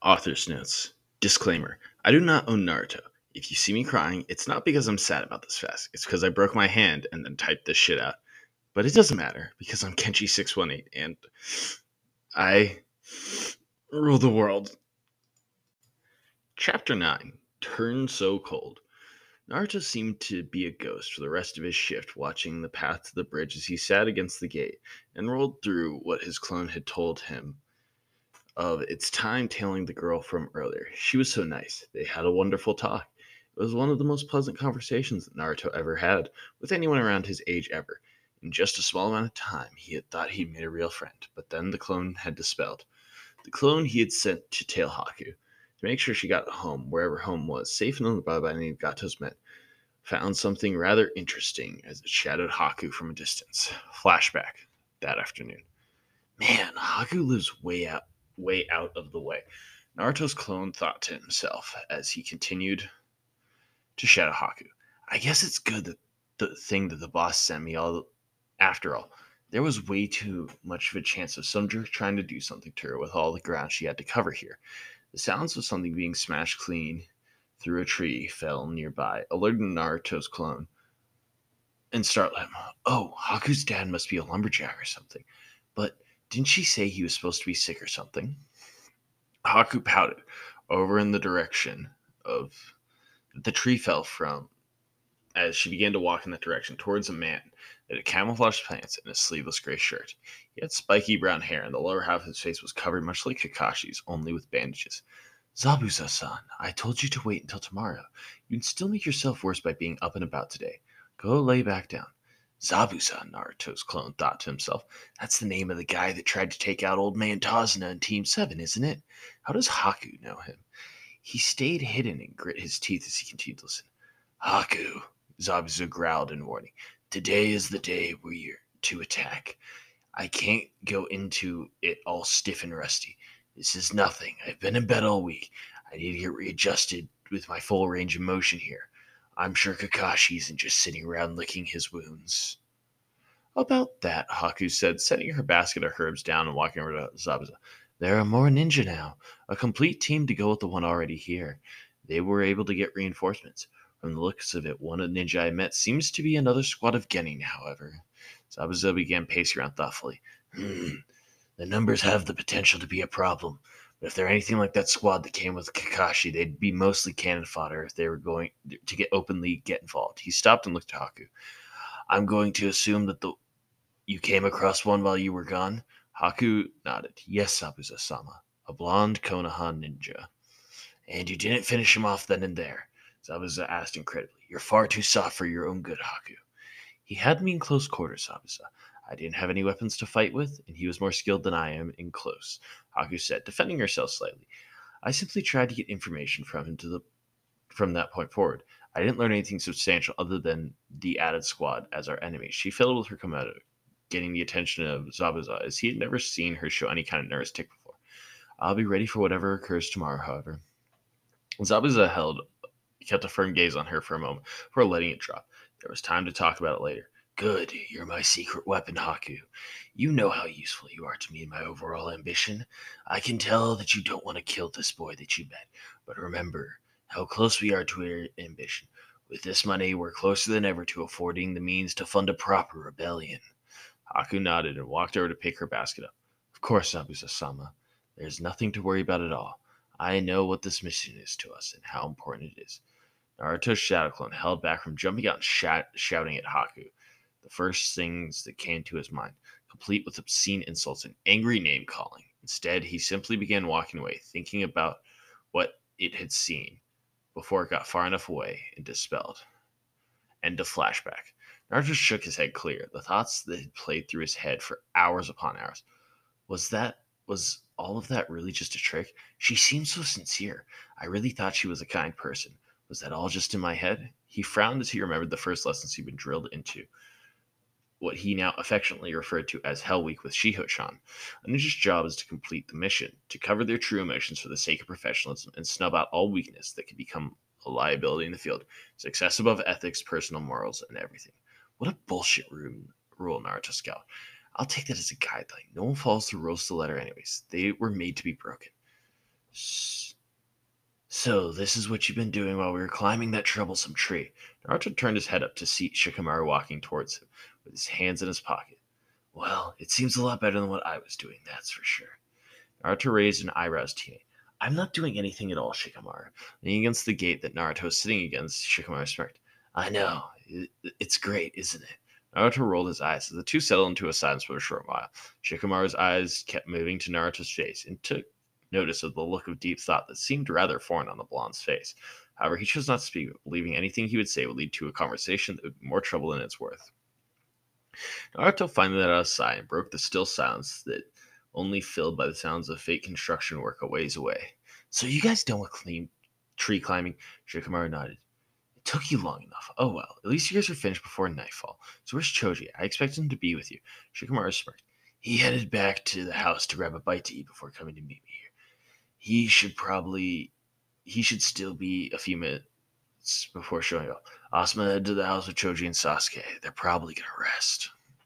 Author's notes. Disclaimer. I do not own Naruto. If you see me crying, it's not because I'm sad about this fast. It's because I broke my hand and then typed this shit out. But it doesn't matter because I'm Kenshi618 and I rule the world. Chapter 9. Turn So Cold. Naruto seemed to be a ghost for the rest of his shift, watching the path to the bridge as he sat against the gate and rolled through what his clone had told him of its time tailing the girl from earlier. She was so nice. They had a wonderful talk. It was one of the most pleasant conversations that Naruto ever had with anyone around his age ever. In just a small amount of time, he had thought he'd made a real friend, but then the clone had dispelled. The clone he had sent to tail Haku to make sure she got home, wherever home was, safe and by any of Gato's men, found something rather interesting as it shadowed Haku from a distance. Flashback that afternoon. Man, Haku lives way out of the way. Naruto's clone thought to himself as he continued to shadow Haku. I guess it's good that the thing that the boss sent me all after all. There was way too much of a chance of some jerk trying to do something to her with all the ground she had to cover here. The sounds of something being smashed clean through a tree fell nearby, alerting Naruto's clone and startled him. Oh, Haku's dad must be a lumberjack or something. But didn't she say he was supposed to be sick or something? Haku pouted over in the direction of the tree fell from as she began to walk in that direction towards a man that had camouflaged pants and a sleeveless gray shirt. He had spiky brown hair, and the lower half of his face was covered much like Kakashi's, only with bandages. Zabuza-san, I told you to wait until tomorrow. You'd still make yourself worse by being up and about today. Go lay back down. Zabuza, Naruto's clone thought to himself. That's the name of the guy that tried to take out old man Tazuna in Team 7, isn't it? How does Haku know him? He stayed hidden and grit his teeth as he continued to listen. Haku, Zabuza growled in warning. Today is the day we're to attack. I can't go into it all stiff and rusty. This is nothing. I've been in bed all week. I need to get readjusted with my full range of motion here. I'm sure Kakashi isn't just sitting around licking his wounds. About that, Haku said, setting her basket of herbs down and walking over to Zabuza. There are more ninja now. A complete team to go with the one already here. They were able to get reinforcements. From the looks of it, one of the ninja I met seems to be another squad of Genin, however. Zabuza began pacing around thoughtfully. The numbers have the potential to be a problem, but if they're anything like that squad that came with Kakashi, they'd be mostly cannon fodder if they were going to get involved. He stopped and looked at Haku. I'm going to assume that you came across one while you were gone? Haku nodded. Yes, Zabuza-sama, a blonde Konoha ninja. And you didn't finish him off then and there? Zabuza asked incredibly. You're far too soft for your own good, Haku. He had me in close quarters, Zabuza. I didn't have any weapons to fight with, and he was more skilled than I am in close, Haku said, defending herself slightly. I simply tried to get information from him from that point forward. I didn't learn anything substantial other than the added squad as our enemy. She fiddled with her komodo, getting the attention of Zabuza, as he had never seen her show any kind of nervous tick before. I'll be ready for whatever occurs tomorrow, however. Zabuza kept a firm gaze on her for a moment before letting it drop. There was time to talk about it later. Good, you're my secret weapon, Haku. You know how useful you are to me in my overall ambition. I can tell that you don't want to kill this boy that you met, but remember how close we are to our ambition. With this money, we're closer than ever to affording the means to fund a proper rebellion. Haku nodded and walked over to pick her basket up. Of course, Zabuza-sama. There's nothing to worry about at all. I know what this mission is to us and how important it is. Naruto's shadow clone held back from jumping out and shouting at Haku. The first things that came to his mind, complete with obscene insults and angry name calling. Instead, he simply began walking away, thinking about what it had seen before it got far enough away and dispelled. End of flashback. Naruto shook his head clear, the thoughts that had played through his head for hours upon hours. Was all of that really just a trick? She seemed so sincere. I really thought she was a kind person. Was that all just in my head? He frowned as he remembered the first lessons he'd been drilled into, what he now affectionately referred to as Hell Week with Shiho-chan. A ninja's job is to complete the mission, to cover their true emotions for the sake of professionalism and snub out all weakness that could become a liability in the field. Success above ethics, personal morals, and everything. What a bullshit rule, Naruto scowled. I'll take that as a guideline. No one follows the rules to the letter anyways. They were made to be broken. S- So, this is what you've been doing while we were climbing that troublesome tree. Naruto turned his head up to see Shikamaru walking towards him, with his hands in his pocket. Well, it seems a lot better than what I was doing, that's for sure. Naruto raised an eyebrows to me. I'm not doing anything at all, Shikamaru. Leaning against the gate that Naruto was sitting against, Shikamaru smirked. I know. It's great, isn't it? Naruto rolled his eyes as the two settled into a silence for a short while. Shikamaru's eyes kept moving to Naruto's face and took notice of the look of deep thought that seemed rather foreign on the blonde's face. However, he chose not to speak, believing anything he would say would lead to a conversation that would be more trouble than it's worth. Naruto finally let out a sigh and broke the still silence that only filled by the sounds of fake construction work a ways away. So you guys done with clean tree climbing? Shikamaru nodded. It took you long enough. Oh well, at least you guys are finished before nightfall. So where's Choji? I expect him to be with you. Shikamaru smirked. He headed back to the house to grab a bite to eat before coming to meet me here. He should still be a few minutes before showing up. Asuma headed to the house with Choji and Sasuke. They're probably gonna rest.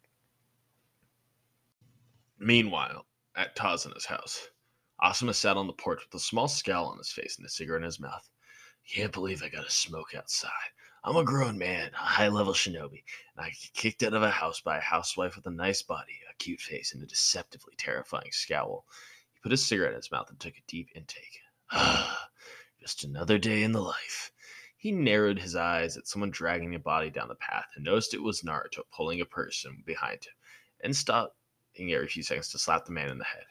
Meanwhile, at Tazana's house, Asuma sat on the porch with a small scowl on his face and a cigarette in his mouth. Can't believe I got to smoke outside. I'm a grown man, a high level shinobi, and I get kicked out of a house by a housewife with a nice body, a cute face, and a deceptively terrifying scowl. He put his cigarette in his mouth and took a deep intake. Just another day in the life. He narrowed his eyes at someone dragging a body down the path and noticed it was Naruto pulling a person behind him and stopping every few seconds to slap the man in the head.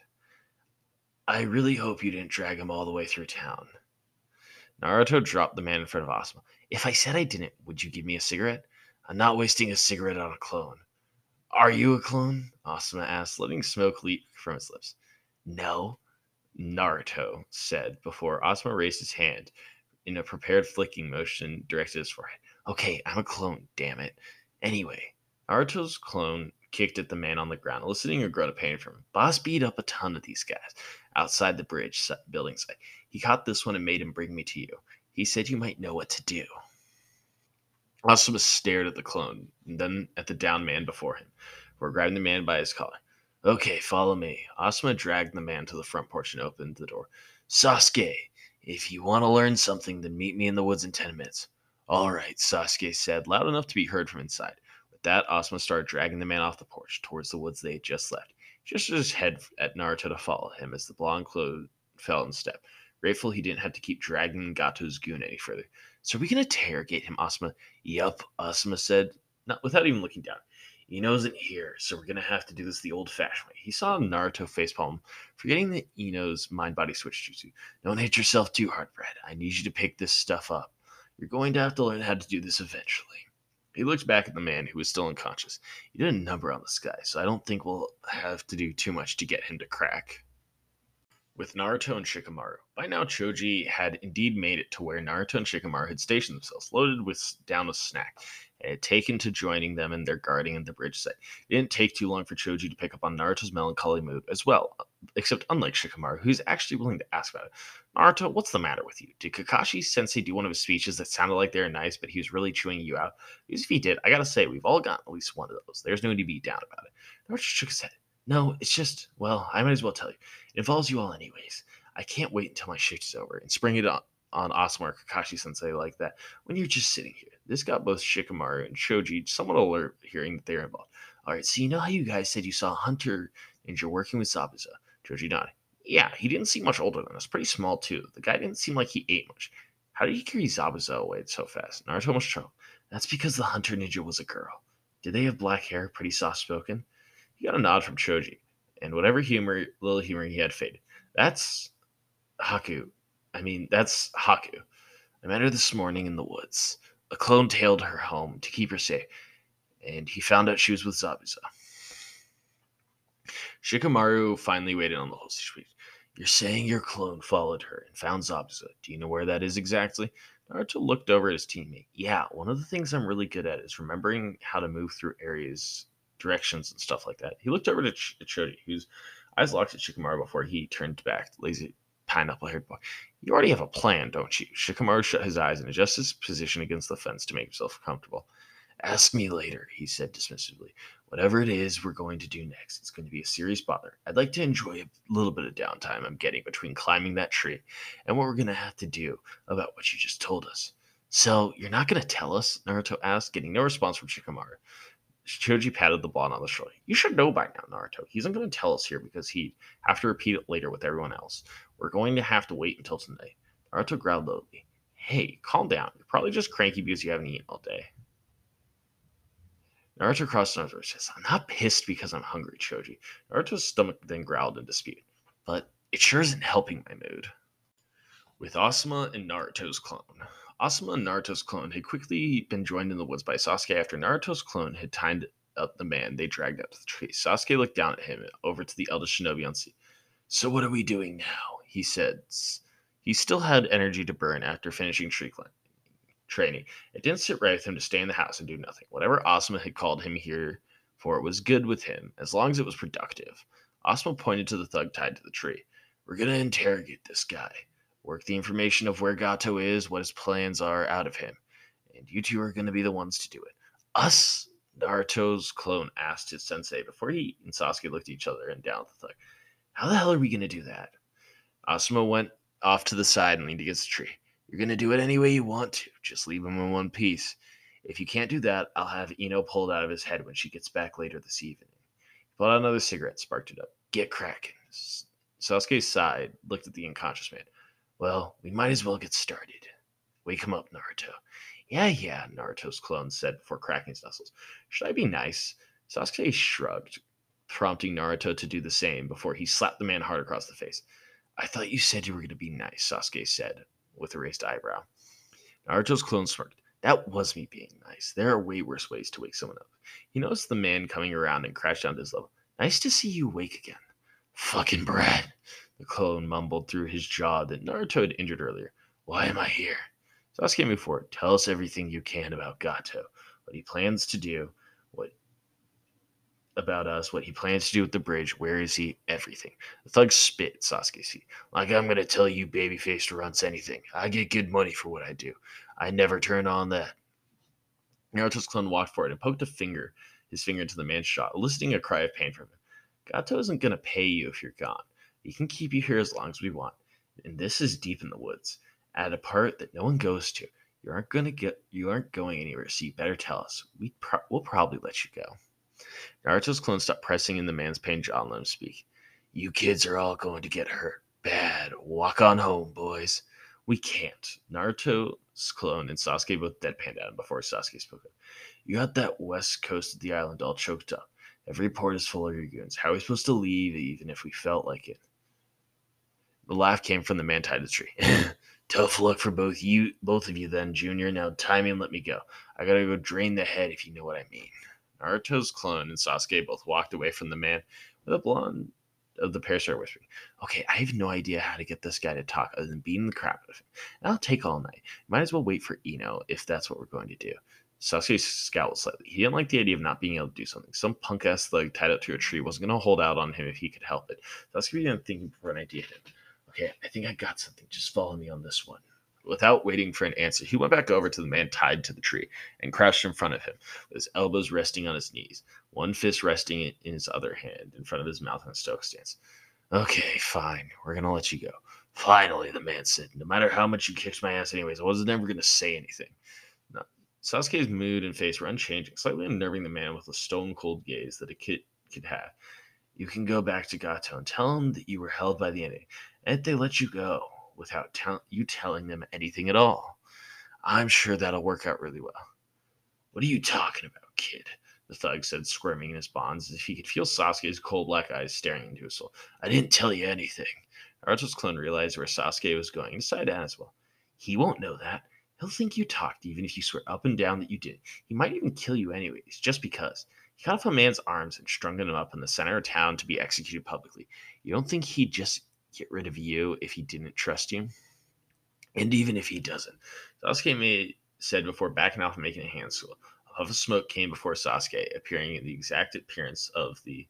I really hope you didn't drag him all the way through town. Naruto dropped the man in front of Asuma. If I said I didn't, would you give me a cigarette? I'm not wasting a cigarette on a clone. Are you a clone? Asuma asked, letting smoke leap from his lips. No, Naruto said before Asuma raised his hand in a prepared flicking motion directed at his forehead. Okay, I'm a clone, damn it. Anyway, Naruto's clone kicked at the man on the ground, eliciting a grunt of pain from him. Boss beat up a ton of these guys outside the building site. He caught this one and made him bring me to you. He said you might know what to do. Asuma stared at the clone, and then at the downed man before him, before grabbing the man by his collar. Okay, follow me. Asuma dragged the man to the front porch and opened the door. Sasuke, if you want to learn something, then meet me in the woods in 10 minutes. All right, Sasuke said, loud enough to be heard from inside. With that, Asuma started dragging the man off the porch towards the woods they had just left. He gestured his head at Naruto to follow him as the blonde clone fell in step. Grateful he didn't have to keep dragging Gato's goon any further. So are we going to interrogate him, Asuma? Yup, Asuma said, not without even looking down. Ino isn't here, so we're gonna have to do this the old-fashioned way. He saw Naruto facepalm, forgetting that Ino's mind-body switch jutsu. Don't hit yourself too hard, Brad. I need you to pick this stuff up. You're going to have to learn how to do this eventually. He looked back at the man who was still unconscious. He did a number on this guy, so I don't think we'll have to do too much to get him to crack. With Naruto and Shikamaru. By now, Choji had indeed made it to where Naruto and Shikamaru had stationed themselves, loaded down with snack, and had taken to joining them in their guarding of the bridge site. It didn't take too long for Choji to pick up on Naruto's melancholy mood as well, except unlike Shikamaru, who's actually willing to ask about it. Naruto, what's the matter with you? Did Kakashi Sensei do one of his speeches that sounded like they were nice, but he was really chewing you out? Because if he did, I gotta say, we've all gotten at least one of those. There's no need to be down about it. Naruto shook his head. No, it's just, well, I might as well tell you. It involves you all anyways. I can't wait until my shift is over and spring it on Asuma or Kakashi Sensei like that when you're just sitting here. This got both Shikamaru and Shoji somewhat alert hearing that they were involved. Alright, so you know how you guys said you saw Hunter Ninja working with Zabuza? Choji nodded. Yeah, he didn't seem much older than us. Pretty small too. The guy didn't seem like he ate much. How did he carry Zabuza away so fast? Naruto almost choked. That's because the Hunter Ninja was a girl. Did they have black hair, pretty soft spoken? He got a nod from Choji, and whatever little humor he had faded. That's Haku. That's Haku. I met her this morning in the woods. A clone tailed her home to keep her safe, and he found out she was with Zabuza. Shikamaru finally waited on the whole situation. You're saying your clone followed her and found Zabuza. Do you know where that is exactly? Naruto looked over at his teammate. Yeah, one of the things I'm really good at is remembering how to move through areas, directions, and stuff like that. He looked over to Choji, whose eyes locked at Shikamaru before he turned back to lazy pineapple-haired boy. You already have a plan, don't you? Shikamaru shut his eyes and adjusted his position against the fence to make himself comfortable. Ask me later, he said dismissively. Whatever it is we're going to do next, it's going to be a serious bother. I'd like to enjoy a little bit of downtime I'm getting between climbing that tree and what we're going to have to do about what you just told us. So, you're not going to tell us? Naruto asked, getting no response from Shikamaru. Choji patted the blonde on the shoulder. You should know by now, Naruto. He isn't going to tell us here because he'd have to repeat it later with everyone else. We're going to have to wait until tonight. Naruto growled lowly. Hey, calm down. You're probably just cranky because you haven't eaten all day. Naruto crossed his arms. I'm not pissed because I'm hungry, Choji. Naruto's stomach then growled in dispute. But it sure isn't helping my mood. With Asuma and Naruto's clone. Asuma and Naruto's clone had quickly been joined in the woods by Sasuke after Naruto's clone had tied up the man they dragged out of the tree. Sasuke looked down at him and over to the eldest shinobi on sea. So what are we doing now? He said. He still had energy to burn after finishing training. It didn't sit right with him to stay in the house and do nothing. Whatever Asuma had called him here for was good with him, as long as it was productive. Asuma pointed to the thug tied to the tree. We're going to interrogate this guy. Work the information of where Gato is, what his plans are, out of him. And you two are going to be the ones to do it. Us? Naruto's clone asked his sensei before he and Sasuke looked at each other and down at the thug. How the hell are we going to do that? Asuma went off to the side and leaned against the tree. You're going to do it any way you want to. Just leave him in one piece. If you can't do that, I'll have Ino pulled out of his head when she gets back later this evening. He pulled out another cigarette, sparked it up. Get cracking. Sasuke sighed, looked at the unconscious man. Well, we might as well get started. Wake him up, Naruto. Yeah, Naruto's clone said before cracking his knuckles. Should I be nice? Sasuke shrugged, prompting Naruto to do the same before he slapped the man hard across the face. I thought you said you were going to be nice, Sasuke said, with a raised eyebrow. Naruto's clone smirked. That was me being nice. There are way worse ways to wake someone up. He noticed the man coming around and crashed down to his level. Nice to see you awake again. Fucking brat, the clone mumbled through his jaw that Naruto had injured earlier. Why am I here? Sasuke moved forward. Tell us everything you can about Gato. What he plans to do, what about us, what he plans to do with the bridge, where is he, everything. The thug spit at Sasuke's feet. Like I'm gonna tell you babyface runts anything. I get good money for what I do. I never turn on that. Naruto's clone walked forward and poked his finger into the man's jaw, eliciting a cry of pain from him. Gato isn't gonna pay you if you're gone. He can keep you here as long as we want. And this is deep in the woods, at a part that no one goes to. You aren't going anywhere, so you better tell us. We'll probably let you go. Naruto's clone stopped pressing in the man's pain jaw and let him speak. You kids are all going to get hurt. Bad. Walk on home, boys. We can't. Naruto's clone and Sasuke both deadpanned at him before Sasuke spoke up. You got that west coast of the island all choked up. Every port is full of your goons. How are we supposed to leave even if we felt like it? The laugh came from the man tied to the tree. Tough luck for both of you then, Junior. Now tie me and let me go. I gotta go drain the head if you know what I mean. Naruto's clone and Sasuke both walked away from the man with a blonde of the pair started whispering. Okay, I have no idea how to get this guy to talk other than beating the crap out of him. And I'll take all night. Might as well wait for Ino if that's what we're going to do. Sasuke scowled slightly. He didn't like the idea of not being able to do something. Some punk-ass thug tied up to a tree wasn't going to hold out on him if he could help it. Sasuke began thinking before an idea hit him. Okay, I think I got something. Just follow me on this one. Without waiting for an answer, he went back over to the man tied to the tree and crouched in front of him, with his elbows resting on his knees, one fist resting in his other hand in front of his mouth in a stoic stance. Okay, fine. We're going to let you go. Finally, the man said. No matter how much you kicked my ass anyways, I wasn't ever going to say anything. No. Sasuke's mood and face were unchanging, slightly unnerving the man with a stone-cold gaze that a kid could have. You can go back to Gato and tell him that you were held by the enemy, and that they let you go without you telling them anything at all. I'm sure that'll work out really well. What are you talking about, kid? The thug said, squirming in his bonds, as if he could feel Sasuke's cold black eyes staring into his soul. I didn't tell you anything. Naruto's clone realized where Sasuke was going and decided to add as well. He won't know that. He'll think you talked even if you swear up and down that you did. He might even kill you anyways, just because. He cut off a man's arms and strung him up in the center of town to be executed publicly. You don't think he'd just get rid of you if he didn't trust you? And even if he doesn't, said before backing off and making a hand salute. A puff of smoke came before Sasuke, appearing in the exact appearance of the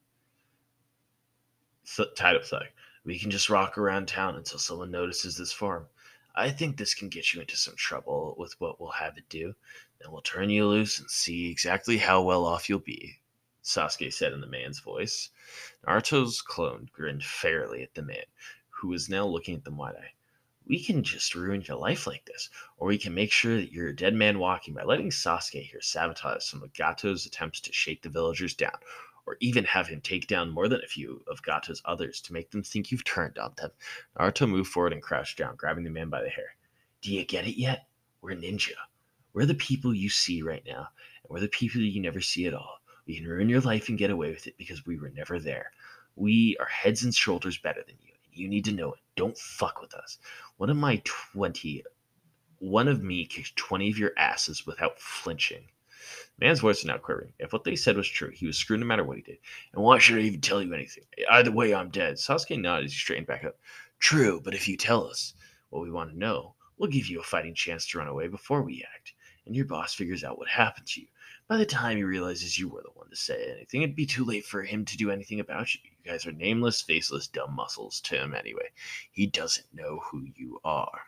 tied-up thug. We can just rock around town until someone notices this form. I think this can get you into some trouble with what we'll have it do. Then we'll turn you loose and see exactly how well off you'll be, Sasuke said in the man's voice. Naruto's clone grinned fairly at the man, who was now looking at them wide-eyed. We can just ruin your life like this, or we can make sure that you're a dead man walking by letting Sasuke here sabotage some of Gato's attempts to shake the villagers down, or even have him take down more than a few of Gato's others to make them think you've turned on them. Naruto moved forward and crouched down, grabbing the man by the hair. Do you get it yet? We're ninja. We're the people you see right now, and we're the people you never see at all. We can ruin your life and get away with it because we were never there. We are heads and shoulders better than you, and you need to know it. Don't fuck with us. One of my 20, one of me kicked 20 of your asses without flinching. The man's voice was now quivering. If what they said was true, he was screwed no matter what he did. And why should I even tell you anything? Either way, I'm dead. Sasuke nodded as he straightened back up. True, but if you tell us what we want to know, we'll give you a fighting chance to run away before we act. And your boss figures out what happened to you. By the time he realizes you were the one to say anything, it'd be too late for him to do anything about you. You guys are nameless, faceless, dumb muscles to him anyway. He doesn't know who you are.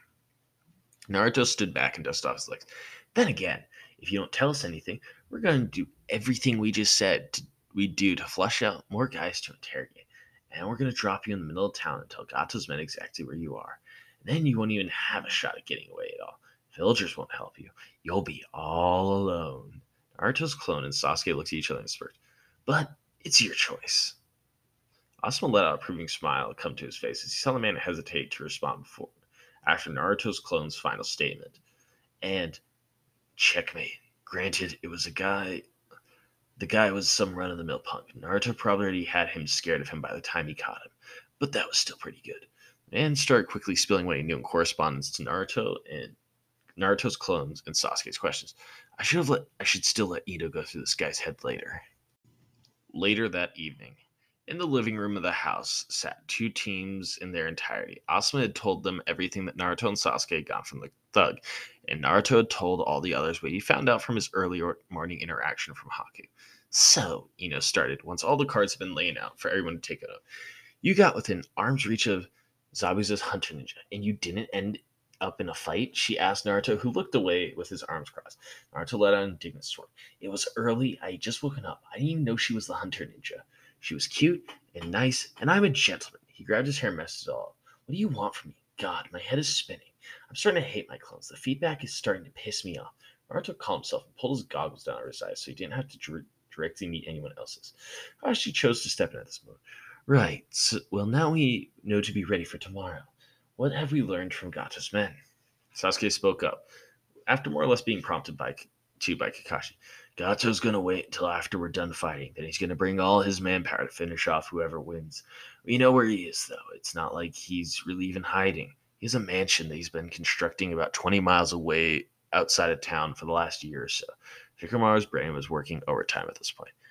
Naruto stood back and dusted off his legs. Then again, if you don't tell us anything, we're going to do everything we just said we'd do to flush out more guys to interrogate. And we're going to drop you in the middle of town and tell Gato's men exactly where you are. And then you won't even have a shot at getting away at all. Villagers won't help you. You'll be all alone. Naruto's clone and Sasuke looked at each other and smirked. But it's your choice. Asuma let out a approving smile come to his face as he saw the man hesitate to respond before after Naruto's clone's final statement. And checkmate. Granted, it was a guy. The guy was some run of the mill punk. Naruto probably already had him scared of him by the time he caught him, but that was still pretty good. The man started quickly spilling what he knew in correspondence to Naruto and Naruto's clones and Sasuke's questions. I should still let Ito go through this guy's head later. Later that evening, in the living room of the house sat two teams in their entirety. Asuma had told them everything that Naruto and Sasuke had got from the thug, and Naruto had told all the others what he found out from his early morning interaction from Haku. So, Ino started, once all the cards had been laid out for everyone to take it up. You got within arm's reach of Zabuza's Hunter Ninja, and you didn't end up in a fight? She asked Naruto, who looked away with his arms crossed. Naruto let out an indignant snort. It was early. I had just woken up. I didn't even know she was the Hunter Ninja. She was cute and nice, and I'm a gentleman. He grabbed his hair and messed it all up. What do you want from me? God, my head is spinning. I'm starting to hate my clones. The feedback is starting to piss me off. Naruto calmed himself and pulled his goggles down over his eyes so he didn't have to directly meet anyone else's. Kashi chose to step in at this moment. Right. So, well, now we know to be ready for tomorrow. What have we learned from Gato's men? Sasuke spoke up, after more or less being prompted by Kakashi. Gato's gonna wait until after we're done fighting. Then he's gonna bring all his manpower to finish off whoever wins. We know where he is, though. It's not like he's really even hiding. He has a mansion that he's been constructing about 20 miles away outside of town for the last year or so. Shikamaru's brain was working overtime at this point.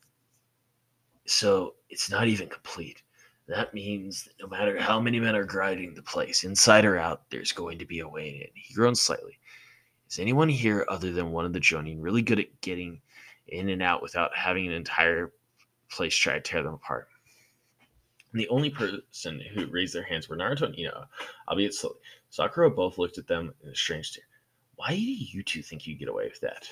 So it's not even complete. That means that no matter how many men are grinding the place, inside or out, there's going to be a way in. He groaned slightly. Is anyone here other than one of the Jonin really good at getting in and out without having an entire place try to tear them apart? And the only person who raised their hands were Naruto and Ino, albeit slowly. Sakura both looked at them in a strange stare. Why do you two think you get away with that?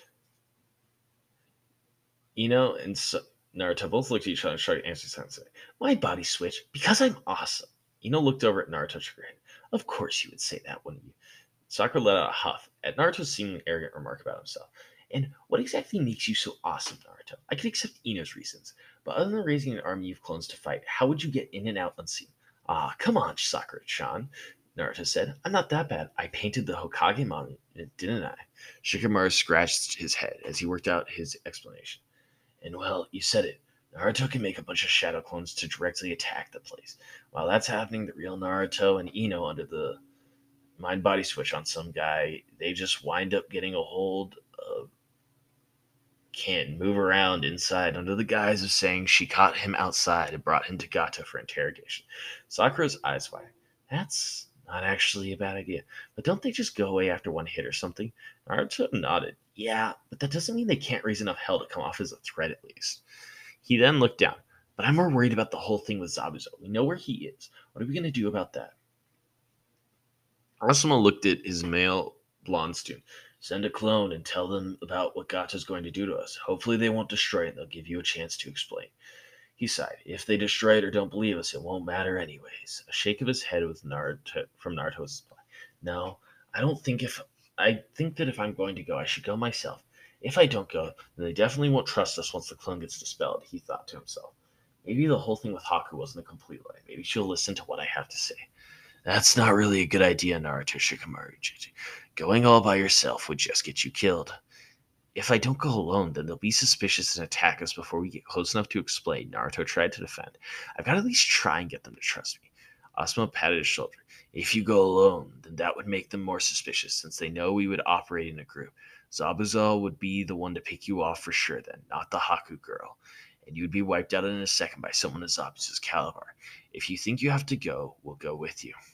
Ino and Naruto both looked at each other and started answering silently. My body switch because I'm awesome. Ino looked over at Naruto and shook her head. Of course you would say that, wouldn't you? Sakura let out a huff at Naruto's seeming arrogant remark about himself. And what exactly makes you so awesome, Naruto? I could accept Ino's reasons, but other than raising an army of clones to fight, how would you get in and out unseen? Ah, come on, Sakura-chan, Naruto said. I'm not that bad. I painted the Hokage monument, didn't I? Shikamaru scratched his head as he worked out his explanation. And well, you said it. Naruto can make a bunch of shadow clones to directly attack the place. While that's happening, the real Naruto and Ino under the mind body switch on some guy, they just wind up getting a hold of can move around inside under the guise of saying she caught him outside and brought him to Gato for interrogation. Sakura's eyes widened. That's not actually a bad idea. But don't they just go away after one hit or something? Naruto nodded. Yeah, but that doesn't mean they can't raise enough hell to come off as a threat at least. He then looked down. But I'm more worried about the whole thing with Zabuza. We know where he is. What are we going to do about that? Asuma looked at his male blonde student. Send a clone and tell them about what Gato's going to do to us. Hopefully they won't destroy it and they'll give you a chance to explain. He sighed. If they destroy it or don't believe us, it won't matter anyways. A shake of his head with Naruto from Naruto's reply. No, I don't think if I think that if I'm going to go, I should go myself. If I don't go, then they definitely won't trust us once the clone gets dispelled, he thought to himself. Maybe the whole thing with Haku wasn't a complete lie. Maybe she'll listen to what I have to say. That's not really a good idea, Naruto Shikamaru. Going all by yourself would just get you killed. If I don't go alone, then they'll be suspicious and attack us before we get close enough to explain, Naruto tried to defend. I've got to at least try and get them to trust me. Asuma patted his shoulder. If you go alone, then that would make them more suspicious, since they know we would operate in a group. Zabuza would be the one to pick you off for sure then, not the Haku girl. And you'd be wiped out in a second by someone of Zabuza's caliber. If you think you have to go, we'll go with you.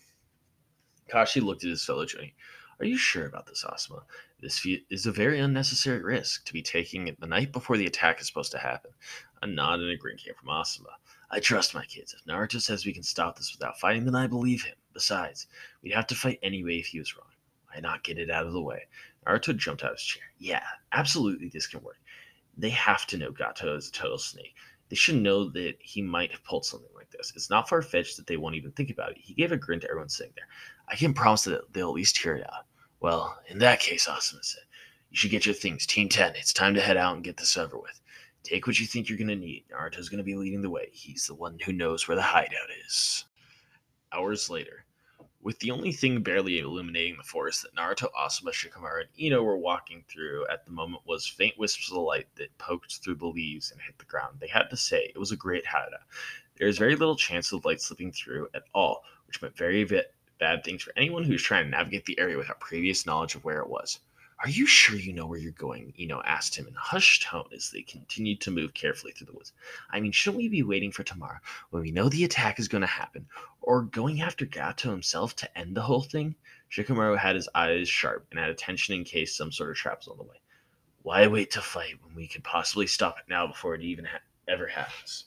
Kashi looked at his fellow journey. Are you sure about this, Asuma? This is a very unnecessary risk to be taking the night before the attack is supposed to happen. A nod and a grin came from Asuma. I trust my kids. If Naruto says we can stop this without fighting, then I believe him. Besides, we'd have to fight anyway if he was wrong. Why not get it out of the way? Naruto jumped out of his chair. Yeah, absolutely this can work. They have to know Gato is a total snake. They should know that he might have pulled something like this. It's not far fetched that they won't even think about it. He gave a grin to everyone sitting there. I can promise that they'll at least hear it out. Well, in that case, Asuma said, you should get your things. Team 10, it's time to head out and get this over with. Take what you think you're going to need. Naruto's going to be leading the way. He's the one who knows where the hideout is. Hours later, with the only thing barely illuminating the forest that Naruto, Asuma, Shikamaru, and Ino were walking through at the moment was faint wisps of light that poked through the leaves and hit the ground. They had to say it was a great hideout. There is very little chance of light slipping through at all, which meant bad things for anyone who was trying to navigate the area without previous knowledge of where it was. Are you sure you know where you're going? Ino asked him in a hushed tone as they continued to move carefully through the woods. I mean, shouldn't we be waiting for tomorrow when we know the attack is going to happen? Or going after Gato himself to end the whole thing? Shikamaru had his eyes sharp and had attention in case some sort of trap was on the way. Why wait to fight when we could possibly stop it now before it even ever happens?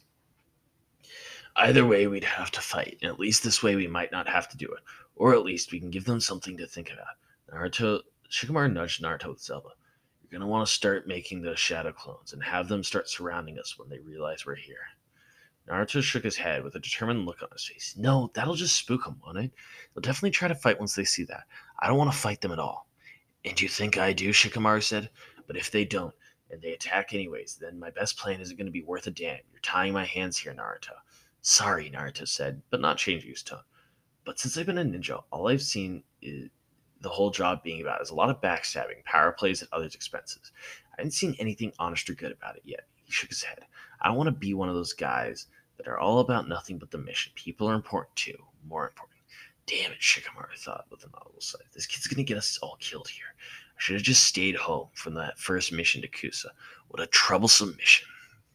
Either way, we'd have to fight, and at least this way we might not have to do it. Or at least we can give them something to think about. Shikamaru nudged Naruto with Zelda. You're going to want to start making those shadow clones and have them start surrounding us when they realize we're here. Naruto shook his head with a determined look on his face. No, that'll just spook them, won't it? They'll definitely try to fight once they see that. I don't want to fight them at all. And you think I do, Shikamaru said. But if they don't, and they attack anyways, then my best plan isn't going to be worth a damn. You're tying my hands here, Naruto. Sorry, Naruto said, but not changing his tone. But since I've been a ninja, all I've seen is the whole job being about is a lot of backstabbing, power plays at others' expenses. I haven't seen anything honest or good about it yet. He shook his head. I don't want to be one of those guys that are all about nothing but the mission. People are important too. More important. Damn it, Shikamaru thought with an audible sigh. This kid's gonna get us all killed here. I should have just stayed home from that first mission to Kusa. What a troublesome mission.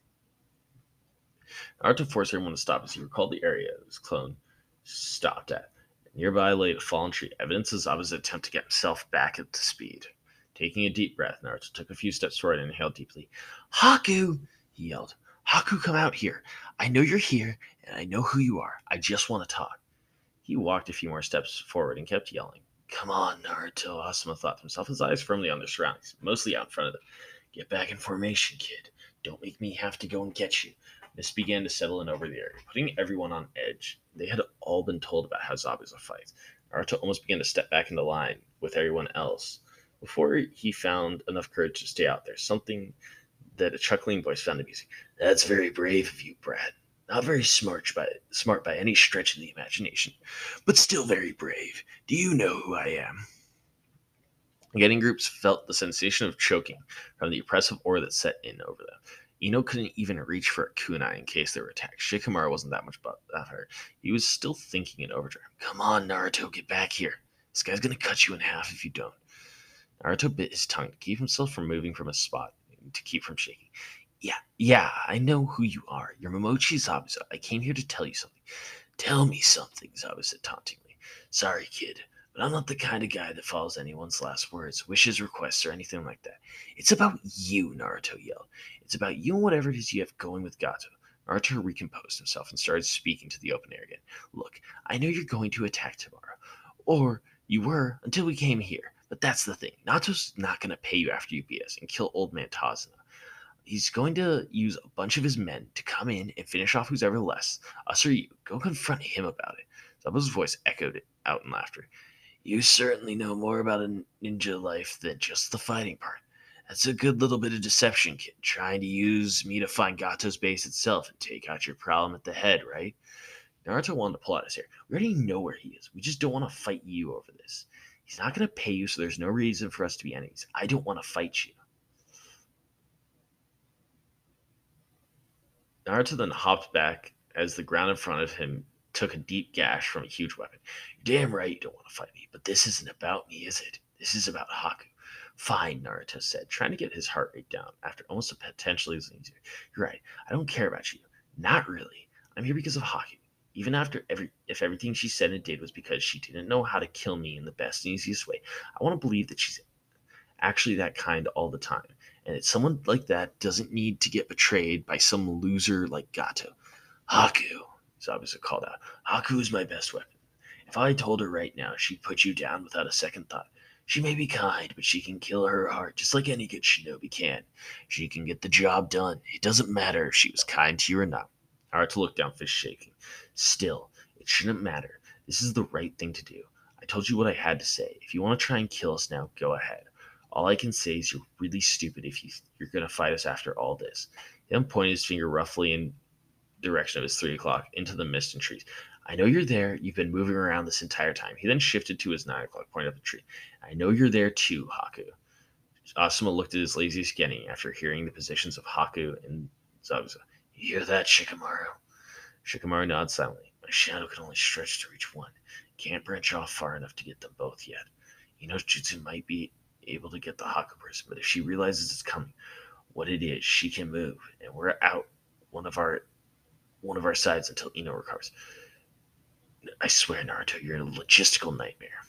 Naruto forced everyone to stop as he recalled the area his clone stopped at. Nearby lay a fallen tree, evidences of his attempt to get himself back up to speed. Taking a deep breath, Naruto took a few steps forward and inhaled deeply. Haku! He yelled. Haku, come out here. I know you're here, and I know who you are. I just want to talk. He walked a few more steps forward and kept yelling. Come on, Naruto, Asuma thought to himself, his eyes firmly on their surroundings, mostly out in front of them. Get back in formation, kid. Don't make me have to go and get you. Mist began to settle in over the area, putting everyone on edge. They had all been told about how Zabuza fights. Naruto almost began to step back into line with everyone else before he found enough courage to stay out there, something that a chuckling voice found amusing. That's very brave of you, Brad. Not very smart by any stretch of the imagination, but still very brave. Do you know who I am? Getting groups felt the sensation of choking from the oppressive aura that set in over them. Ino couldn't even reach for a kunai in case they were attacked. Shikamaru wasn't that much about her. He was still thinking in overdrive. Come on, Naruto, get back here. This guy's gonna cut you in half if you don't. Naruto bit his tongue to keep himself from moving from his spot, to keep from shaking. Yeah, I know who you are. You're Momochi Zabuza. I came here to tell you something. Tell me something, Zabuza said tauntingly. Sorry, kid, but I'm not the kind of guy that follows anyone's last words, wishes, requests, or anything like that. It's about you, Naruto yelled. It's about you and whatever it is you have going with Gato. Naruto recomposed himself and started speaking to the open air again. Look, I know you're going to attack tomorrow. Or you were until we came here. But that's the thing. Nato's not going to pay you after you beat us and kill old man Tazna. He's going to use a bunch of his men to come in and finish off who's ever less. Us or you. Go confront him about it. Zabu's voice echoed out in laughter. You certainly know more about a ninja life than just the fighting part. That's a good little bit of deception, kid. Trying to use me to find Gato's base itself and take out your problem at the head, right? Naruto wanted to pull out his hair. We already know where he is. We just don't want to fight you over this. He's not going to pay you, so there's no reason for us to be enemies. I don't want to fight you. Naruto then hopped back as the ground in front of him took a deep gash from a huge weapon. You're damn right you don't want to fight me, but this isn't about me, is it? This is about Haku. Fine, Naruto said, trying to get his heart rate down after almost a potentially losing his ear. You're right. I don't care about you. Not really. I'm here because of Haku. Even after if everything she said and did was because she didn't know how to kill me in the best and easiest way, I want to believe that she's actually that kind all the time. And that someone like that doesn't need to get betrayed by some loser like Gato. Haku, Zabuza called out. Haku is my best weapon. If I told her right now, she'd put you down without a second thought. She may be kind, but she can kill her heart just like any good shinobi can. She can get the job done. It doesn't matter if she was kind to you or not. Naruto looked down, fist shaking. Still, it shouldn't matter. This is the right thing to do. I told you what I had to say. If you want to try and kill us now, go ahead. All I can say is you're really stupid if you're going to fight us after all this. He then pointed his finger roughly in the direction of his 3 o'clock into the mist and trees. I know you're there. You've been moving around this entire time. He then shifted to his 9 o'clock, pointing up the tree. I know you're there too, Haku. Asuma looked at his lazy skinny after hearing the positions of Haku and Zabuza. You hear that, Shikamaru? Shikamaru nodded silently. My shadow can only stretch to reach one. Can't branch off far enough to get them both yet. Ino's jutsu might be able to get the Haku person, but if she realizes it's coming, what it is, she can move, and we're out one of our sides until Ino recovers. I swear, Naruto, you're a logistical nightmare.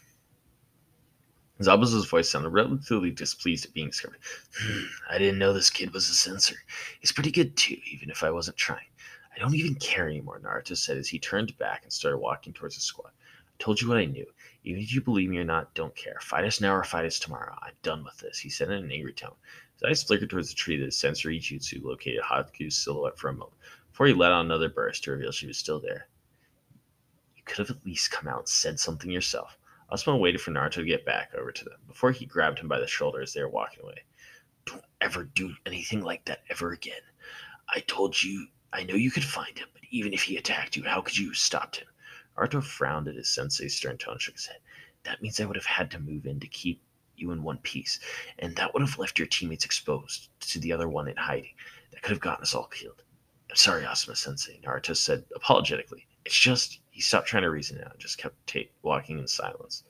Zabuza's voice sounded relatively displeased at being discovered. I didn't know this kid was a censor. He's pretty good too, even if I wasn't trying. I don't even care anymore, Naruto said as he turned back and started walking towards the squad. I told you what I knew. Even if you believe me or not, don't care. Fight us now or fight us tomorrow. I'm done with this, he said in an angry tone. His eyes flickered towards the tree that his sensory jutsu located Haku's silhouette for a moment, before he let out another burst to reveal she was still there. You could have at least come out and said something yourself. Asuma waited for Naruto to get back over to them before he grabbed him by the shoulder as they were walking away. Don't ever do anything like that ever again. I told you, I know you could find him, but even if he attacked you, how could you have stopped him? Naruto frowned at his sensei's stern tone and shook his head. That means I would have had to move in to keep you in one piece, and that would have left your teammates exposed to the other one in hiding. That could have gotten us all killed. I'm sorry, Asuma Sensei, Naruto said apologetically. It's just, he stopped trying to reason it out and just kept walking in silence.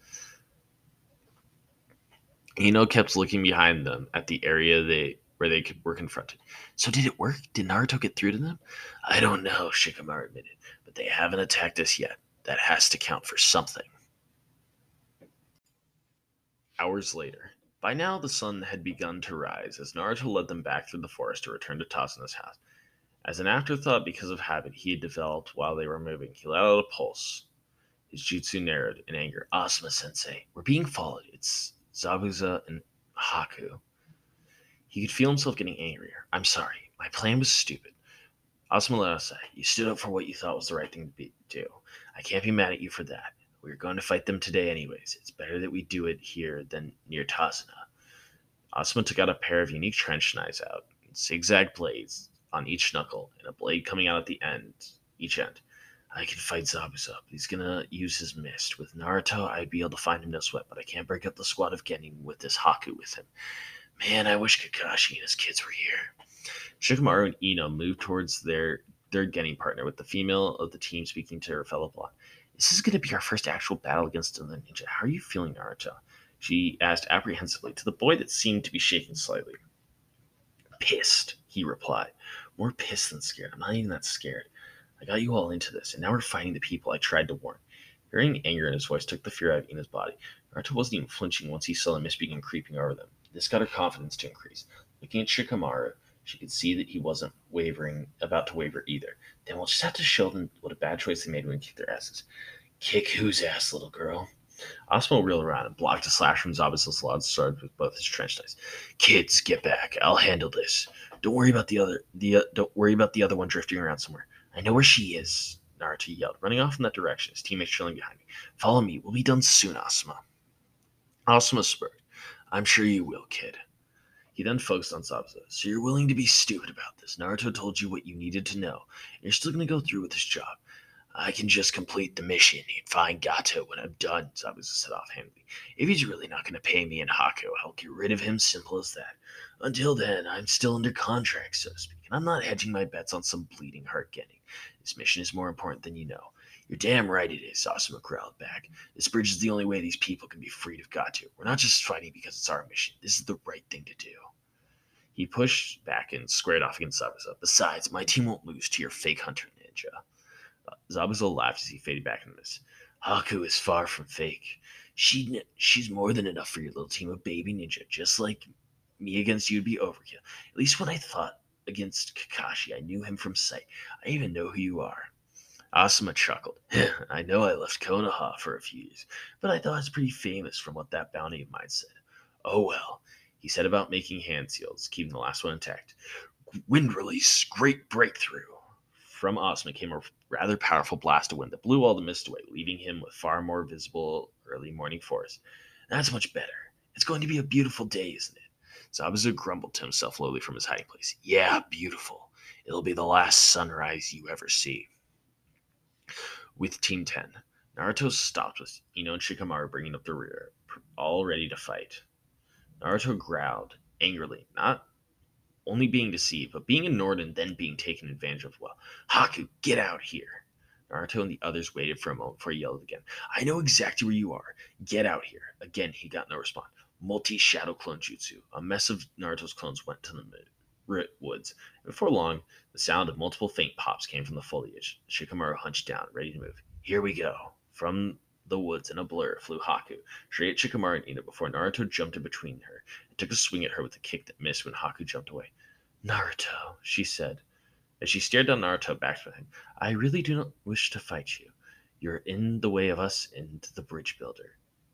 Ino kept looking behind them at the area where they were confronted. So did it work? Did Naruto get through to them? I don't know, Shikamaru admitted, but they haven't attacked us yet. That has to count for something. Hours later. By now, the sun had begun to rise as Naruto led them back through the forest to return to Tasuna's house. As an afterthought because of habit he had developed while they were moving, he let out a pulse. His jutsu narrowed in anger. Asuma Sensei, we're being followed. It's Zabuza and Haku. He could feel himself getting angrier. I'm sorry. My plan was stupid. Asuma let us say, you stood up for what you thought was the right thing to do. I can't be mad at you for that. We're going to fight them today anyways. It's better that we do it here than near Tasuna. Asuma took out a pair of unique trench knives out, zigzag blades on each knuckle, and a blade coming out at each end. I can fight Zabuza, but he's gonna use his mist. With Naruto, I'd be able to find him no sweat, but I can't break up the squad of Genin with this Haku with him. Man, I wish Kakashi and his kids were here. Shikamaru and Ino moved towards their Genin partner, with the female of the team speaking to her fellow blonde. This is going to be our first actual battle against another ninja. How are you feeling, Naruto? She asked apprehensively to the boy that seemed to be shaking slightly. Pissed, he replied. More pissed than scared. I'm not even that scared. I got you all into this, and now we're fighting the people I tried to warn. Hearing anger in his voice took the fear out of Ina's body. Naruto wasn't even flinching once he saw the mist begin creeping over them. This got her confidence to increase. Looking at Shikamaru, she could see that he wasn't about to waver either. Then we'll just have to show them what a bad choice they made when we kick their asses. Kick whose ass, little girl? Asuma wheeled around and blocked a slash from Zabuza's loud sword with both his trench knives. Kids, get back. I'll handle this. Don't worry about the other one drifting around somewhere. I know where she is. Naruto yelled, running off in that direction, his teammates trailing behind me. Follow me. We'll be done soon, Asuma. Asuma spurred. I'm sure you will, kid. He then focused on Zabuza. So you're willing to be stupid about this. Naruto told you what you needed to know. And you're still going to go through with this job. I can just complete the mission and find Gato when I'm done, Zabuza said offhandedly. If he's really not going to pay me in Hako, I'll get rid of him, simple as that. Until then, I'm still under contract, so to speak, and I'm not hedging my bets on some bleeding heart getting. This mission is more important than you know. You're damn right it is, Asuma growled back. This bridge is the only way these people can be freed of Gato. We're not just fighting because it's our mission. This is the right thing to do. He pushed back and squared off against Zabuza. Besides, my team won't lose to your fake hunter ninja. Zabuza laughed as he faded back into this. Haku is far from fake. She's more than enough for your little team of baby ninja. Just like me against you would be overkill. At least when I fought against Kakashi, I knew him from sight. I even know who you are. Asuma chuckled. I know I left Konoha for a few years, but I thought I was pretty famous from what that bounty of mine said. Oh well. He said about making hand seals, keeping the last one intact. Wind release, great breakthrough. From Asuma came a rather powerful blast of wind that blew all the mist away, leaving him with far more visible early morning forest. That's much better. It's going to be a beautiful day, isn't it? Zabuza grumbled to himself lowly from his hiding place. Yeah, beautiful. It'll be the last sunrise you ever see. With Team 10, Naruto stopped with Ino and Shikamaru bringing up the rear, all ready to fight. Naruto growled angrily, not only being deceived, but being ignored and then being taken advantage of well. Haku, get out here. Naruto and the others waited for a moment before he yelled again. I know exactly where you are. Get out here. Again, he got no response. Multi-shadow clone jutsu. A mess of Naruto's clones went to the woods. And before long, the sound of multiple faint pops came from the foliage. Shikamaru hunched down, ready to move. Here we go. From the woods in a blur flew Haku, straight at Shikamaru and Ino before Naruto jumped in between her and took a swing at her with a kick that missed when Haku jumped away. Naruto, she said, as she stared down Naruto back to him. I really do not wish to fight you. You're in the way of us and the bridge builder.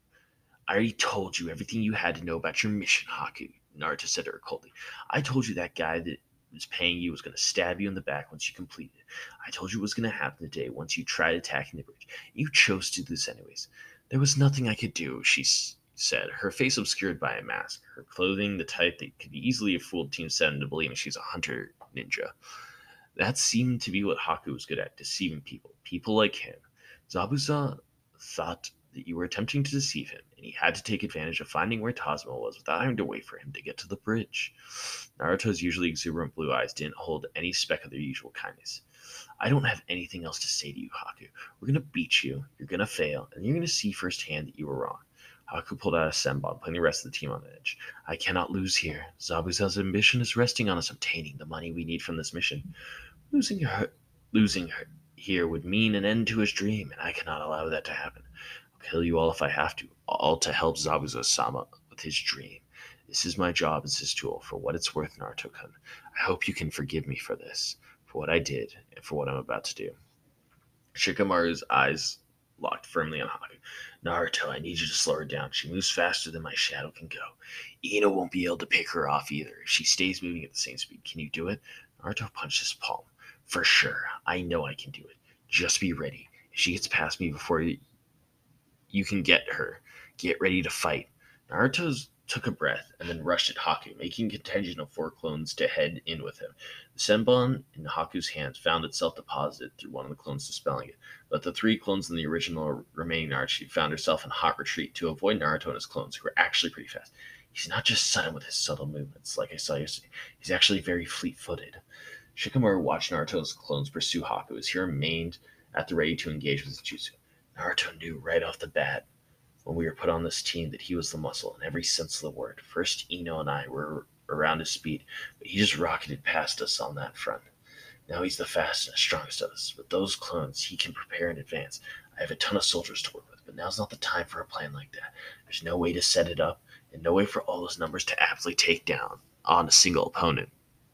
I already told you everything you had to know about your mission, Haku, Naruto said to her coldly. I told you that guy that was paying you was going to stab you in the back once you completed it. I told you what was going to happen today once you tried attacking the bridge. You chose to do this anyways. There was nothing I could do, she said, her face obscured by a mask, her clothing the type that could easily have fooled Team 7 into believing she's a hunter ninja. That seemed to be what Haku was good at, deceiving people like him. Zabuza thought that you were attempting to deceive him, and he had to take advantage of finding where Tazuma was without having to wait for him to get to the bridge. Naruto's usually exuberant blue eyes didn't hold any speck of their usual kindness. I don't have anything else to say to you, Haku. We're going to beat you, you're going to fail, and you're going to see firsthand that you were wrong. Haku pulled out a senbon, putting the rest of the team on edge. I cannot lose here. Zabuza's ambition is resting on us obtaining the money we need from this mission. Losing her here would mean an end to his dream, and I cannot allow that to happen. I'll kill you all if I have to, all to help Zabuza-sama with his dream. This is my job as his tool. For what it's worth, Naruto-kun, I hope you can forgive me for this, for what I did, and for what I'm about to do. Shikamaru's eyes locked firmly on Haku. Naruto, I need you to slow her down. She moves faster than my shadow can go. Ino won't be able to pick her off either if she stays moving at the same speed. Can you do it? Naruto punched his palm. For sure. I know I can do it. Just be ready. If she gets past me before you can get her, get ready to fight. Naruto took a breath and then rushed at Haku, making a contingent of 4 clones to head in with him. The senbon in Haku's hand found itself deposited through one of the clones, dispelling it. But the 3 clones in the original remaining Naruto found herself in hot retreat to avoid Naruto and his clones, who were actually pretty fast. He's not just sudden with his subtle movements, like I saw yesterday. He's actually very fleet-footed. Shikamaru watched Naruto's clones pursue Haku as he remained at the ready to engage with his jutsu. Naruto knew right off the bat when we were put on this team that he was the muscle in every sense of the word. First, Ino and I were around his speed, but he just rocketed past us on that front. Now he's the fastest and strongest of us. With those clones, he can prepare in advance. I have a ton of soldiers to work with, but now's not the time for a plan like that. There's no way to set it up, and no way for all those numbers to absolutely take down on a single opponent.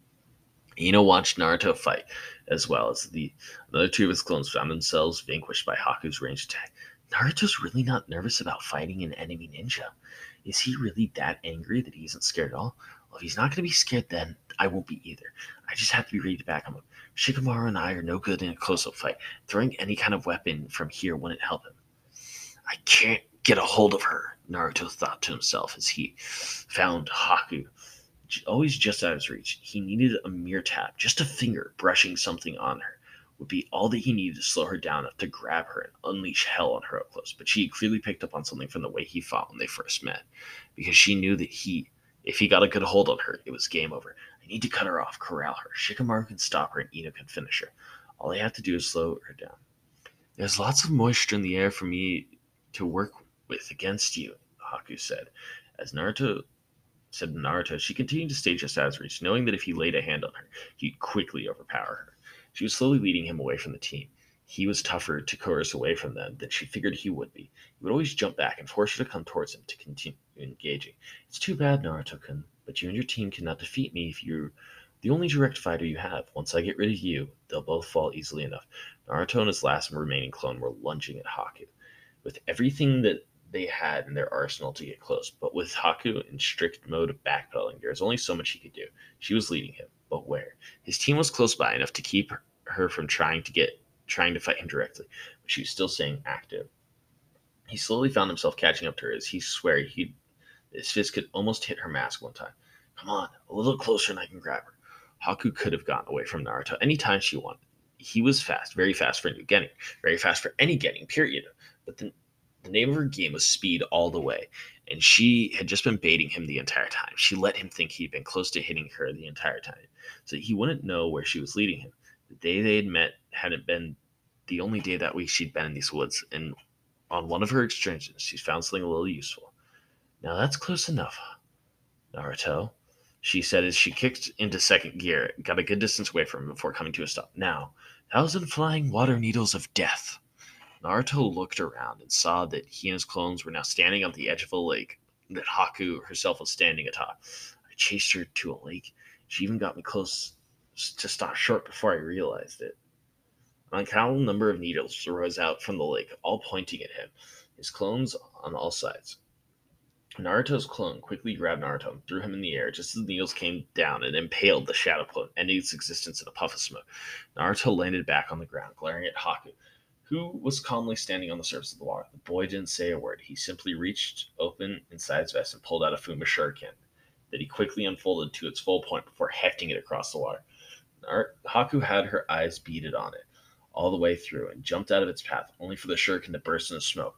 Ino watched Naruto fight, as well as the other 2 of his clones found themselves vanquished by Haku's ranged attack. Naruto's really not nervous about fighting an enemy ninja. Is he really that angry that he isn't scared at all? Well, if he's not going to be scared, then I won't be either. I just have to be ready to back him up. Shikamaru and I are no good in a close-up fight. Throwing any kind of weapon from here wouldn't help him. I can't get a hold of her, Naruto thought to himself as he found Haku always just out of his reach. He needed a mere tap, just a finger brushing something on her would be all that he needed to slow her down enough to grab her and unleash hell on her up close. But she clearly picked up on something from the way he fought when they first met, because she knew that if he got a good hold on her, it was game over. I need to cut her off, corral her. Shikamaru can stop her and Ino can finish her. All I have to do is slow her down. There's lots of moisture in the air for me to work with against you, Haku said. As Naruto, she continued to stay just out of his reach, knowing that if he laid a hand on her, he'd quickly overpower her. She was slowly leading him away from the team. He was tougher to coerce away from them than she figured he would be. He would always jump back and force her to come towards him to continue engaging. It's too bad, Naruto-kun, but you and your team cannot defeat me if you're the only direct fighter you have. Once I get rid of you, they'll both fall easily enough. Naruto and his last remaining clone were lunging at Haku with everything that they had in their arsenal to get close, but with Haku in strict mode of backpedaling, there was only so much he could do. She was leading him, but where? His team was close by enough to keep her from trying to fight him directly, but she was still staying active. He slowly found himself catching up to her as he swore his fist could almost hit her mask one time. Come on, a little closer and I can grab her. Haku could have gotten away from Naruto anytime she wanted. He was fast, very fast for a new Genin, very fast for any Genin, period. But the name of her game was speed all the way, and she had just been baiting him the entire time. She let him think he'd been close to hitting her the entire time, so he wouldn't know where she was leading him. The day they had met hadn't been the only day that week she'd been in these woods, and on one of her excursions, she found something a little useful. Now that's close enough, Naruto, she said as she kicked into second gear, got a good distance away from him before coming to a stop. Now, 1,000 flying water needles of death. Naruto looked around and saw that he and his clones were now standing on the edge of a lake that Haku herself was standing atop. I chased her to a lake. She even got me close to stop short before I realized it. An uncountable number of needles rose out from the lake, all pointing at him, his clones on all sides. Naruto's clone quickly grabbed Naruto and threw him in the air just as the needles came down and impaled the shadow clone, ending its existence in a puff of smoke. Naruto landed back on the ground, glaring at Haku, who was calmly standing on the surface of the water. The boy didn't say a word. He simply reached open inside his vest and pulled out a Fuma shuriken that he quickly unfolded to its full point before hefting it across the water. Haku had her eyes beaded on it all the way through and jumped out of its path, only for the shuriken to burst into smoke.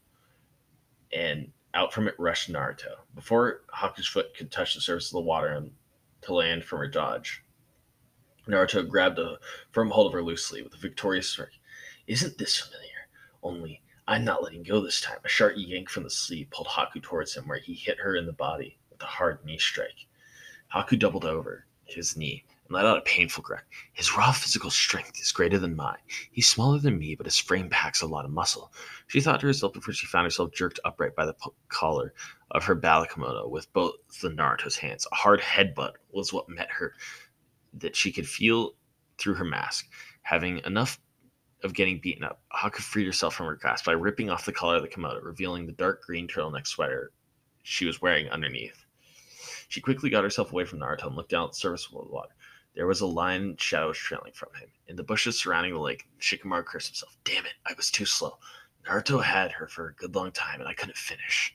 And out from it rushed Naruto. Before Haku's foot could touch the surface of the water and to land from her dodge, Naruto grabbed a firm hold of her loosely with a victorious smirk. Isn't this familiar? Only I'm not letting go this time. A sharp yank from the sleeve pulled Haku towards him, where he hit her in the body with a hard knee strike. Haku doubled over his knee and let out a painful grunt. His raw physical strength is greater than mine. He's smaller than me, but his frame packs a lot of muscle. She thought to herself before she found herself jerked upright by the collar of her balakimono with both the Naruto's hands. A hard headbutt was what met her that she could feel through her mask. Having enough of getting beaten up, Haku freed herself from her grasp by ripping off the collar of the kimono, revealing the dark green turtleneck sweater she was wearing underneath. She quickly got herself away from Naruto and looked down at the surface of the water. There was a line shadows trailing from him. In the bushes surrounding the lake, Shikamaru cursed himself. Damn it, I was too slow. Naruto had her for a good long time, and I couldn't finish.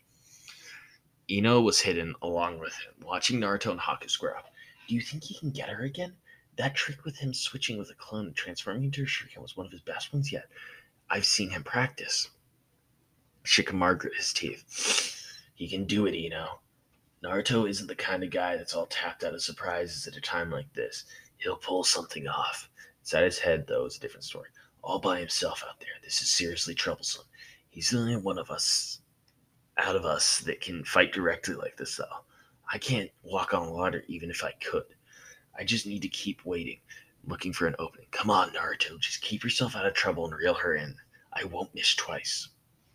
Ino was hidden along with him, watching Naruto and Haku square up. Do you think he can get her again? That trick with him switching with a clone and transforming into a shuriken was one of his best ones yet. I've seen him practice. Shikamaru grit his teeth. He can do it, Ino. Naruto isn't the kind of guy that's all tapped out of surprises at a time like this. He'll pull something off. Inside his head, though, is a different story. All by himself out there. This is seriously troublesome. He's the only one of us, out of us, that can fight directly like this, though. I can't walk on water even if I could. I just need to keep waiting, looking for an opening. Come on, Naruto. Just keep yourself out of trouble and reel her in. I won't miss twice.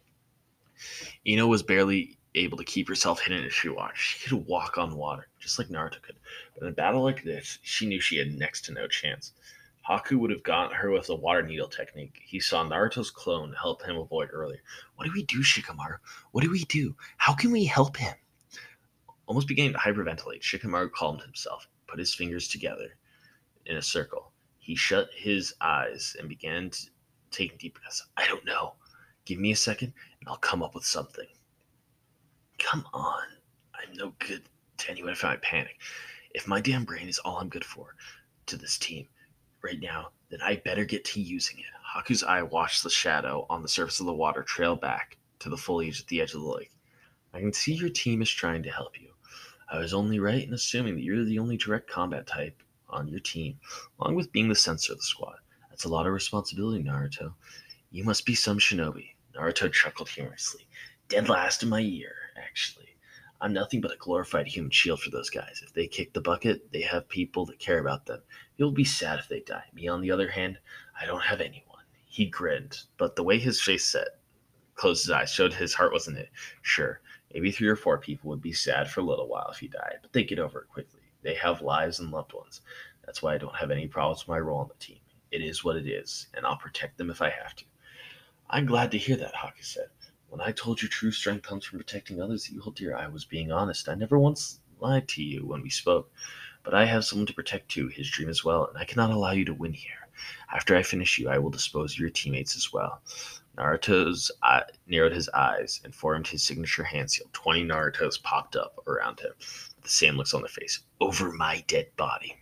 Ino was barely able to keep herself hidden as she watched. She could walk on water, just like Naruto could. But in a battle like this, she knew she had next to no chance. Haku would have gotten her with the water needle technique he saw Naruto's clone help him avoid earlier. What do we do, Shikamaru? What do we do? How can we help him? Almost beginning to hyperventilate, Shikamaru calmed himself, put his fingers together in a circle. He shut his eyes and began taking deep breaths. I don't know. Give me a second and I'll come up with something. Come on. I'm no good to anyone if I panic. If my damn brain is all I'm good for to this team right now, then I better get to using it. Haku's eye watched the shadow on the surface of the water trail back to the foliage at the edge of the lake. I can see your team is trying to help you. I was only right in assuming that you're the only direct combat type on your team, along with being the sensor of the squad. That's a lot of responsibility, Naruto. You must be some shinobi. Naruto chuckled humorously. Dead last in my year, actually. I'm nothing but a glorified human shield for those guys. If they kick the bucket, they have people that care about them. You'll be sad if they die. Me, on the other hand, I don't have anyone. He grinned, but the way his face set, closed his eyes, showed his heart wasn't it. Sure, maybe 3 or 4 people would be sad for a little while if he died, but they get over it quickly. They have lives and loved ones. That's why I don't have any problems with my role on the team. It is what it is, and I'll protect them if I have to. I'm glad to hear that, Haku said. When I told you true strength comes from protecting others, you hold dear, I was being honest. I never once lied to you when we spoke. But I have someone to protect too, his dream as well, and I cannot allow you to win here. After I finish you, I will dispose of your teammates as well. Naruto's narrowed his eyes and formed his signature hand seal. 20 Narutos popped up around him, with the same looks on their face. Over my dead body.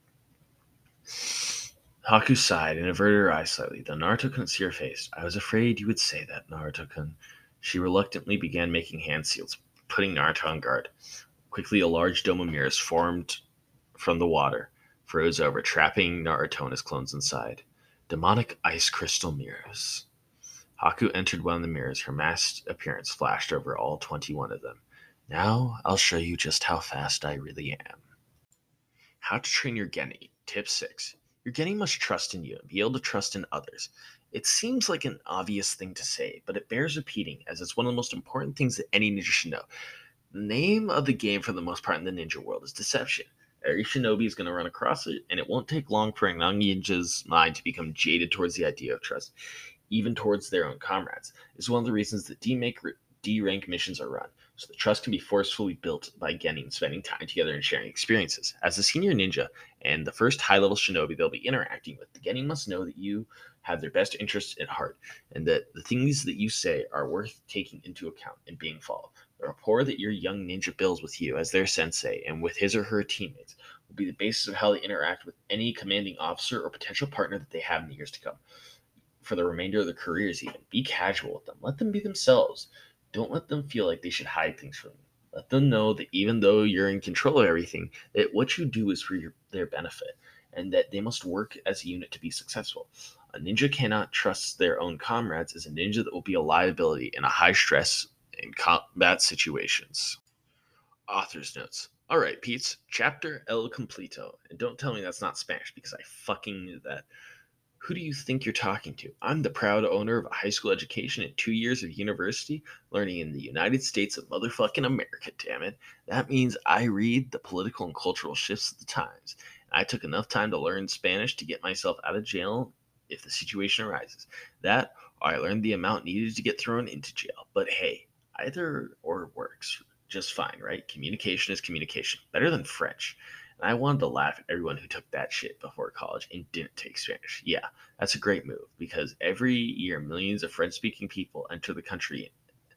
Haku sighed and averted her eyes slightly, though Naruto couldn't see her face. I was afraid you would say that, Naruto-kun. She reluctantly began making hand seals, putting Naruto on guard. Quickly, a large dome of mirrors formed from the water, froze over, trapping Naruto and his clones inside. Demonic ice crystal mirrors. Haku entered one of the mirrors. Her masked appearance flashed over all 21 of them. Now, I'll show you just how fast I really am. How to train your Geni. Tip 6. Your Geni must trust in you and be able to trust in others. It seems like an obvious thing to say, but it bears repeating as it's one of the most important things that any ninja should know. The name of the game for the most part in the ninja world is deception. Every shinobi is going to run across it, and it won't take long for a ninja's mind to become jaded towards the idea of trust, even towards their own comrades. It's one of the reasons that D-rank missions are run, so the trust can be forcefully built by Genin spending time together and sharing experiences. As a senior ninja and the first high-level shinobi they'll be interacting with, the Genin must know that you have their best interests at heart, and that the things that you say are worth taking into account and being followed. The rapport that your young ninja builds with you as their sensei and with his or her teammates will be the basis of how they interact with any commanding officer or potential partner that they have in the years to come. For the remainder of their careers even, be casual with them. Let them be themselves. Don't let them feel like they should hide things from you. Let them know that even though you're in control of everything, that what you do is for their benefit, and that they must work as a unit to be successful. A ninja cannot trust their own comrades as a ninja that will be a liability in a high stress and combat situations. Author's notes. All right, Pete's chapter El Completo. And don't tell me that's not Spanish because I fucking knew that. Who do you think you're talking to? I'm the proud owner of a high school education and 2 years of university, learning in the United States of motherfucking America, damn it. That means I read the political and cultural shifts of the times. And I took enough time to learn Spanish to get myself out of jail if the situation arises. That, or I learned the amount needed to get thrown into jail. But hey, either or works just fine, right? Communication is communication. Better than French. And I wanted to laugh at everyone who took that shit before college and didn't take Spanish. Yeah, that's a great move because every year millions of French speaking people enter the country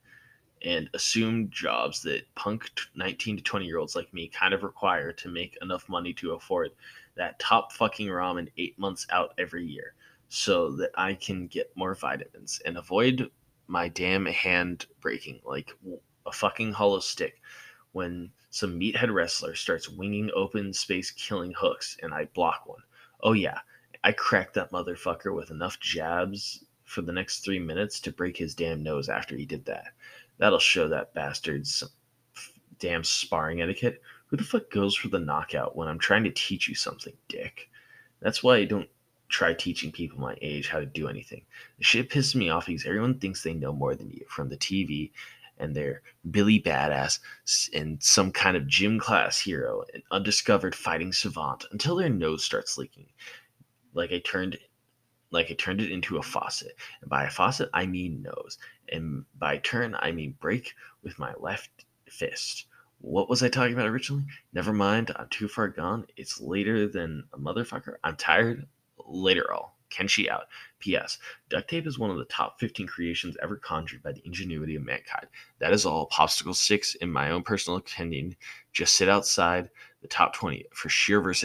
and assume jobs that punk 19 to 20-year-olds like me kind of require to make enough money to afford that top fucking ramen 8 months out every year so that I can get more vitamins and avoid my damn hand breaking like a fucking hollow stick when some meathead wrestler starts winging open space killing hooks and I block one. Oh yeah, I cracked that motherfucker with enough jabs for the next 3 minutes to break his damn nose after he did that. That'll show that bastard some damn sparring etiquette. Who the fuck goes for the knockout when I'm trying to teach you something, dick? That's why I don't try teaching people my age how to do anything. The shit pisses me off because everyone thinks they know more than you from the TV and they're Billy Badass and some kind of gym class hero, an undiscovered fighting savant until their nose starts leaking. like I turned it into a faucet. And by a faucet, I mean nose. And by turn, I mean break with my left fist. What was I talking about originally? Never mind, I'm too far gone. It's later than a motherfucker. I'm tired. Later all. Kenshi out. P.S. Duct tape is one of the top 15 creations ever conjured by the ingenuity of mankind. That is all. Popsicle sticks, in my own personal opinion, just sit outside the top 20 for sheer versatility.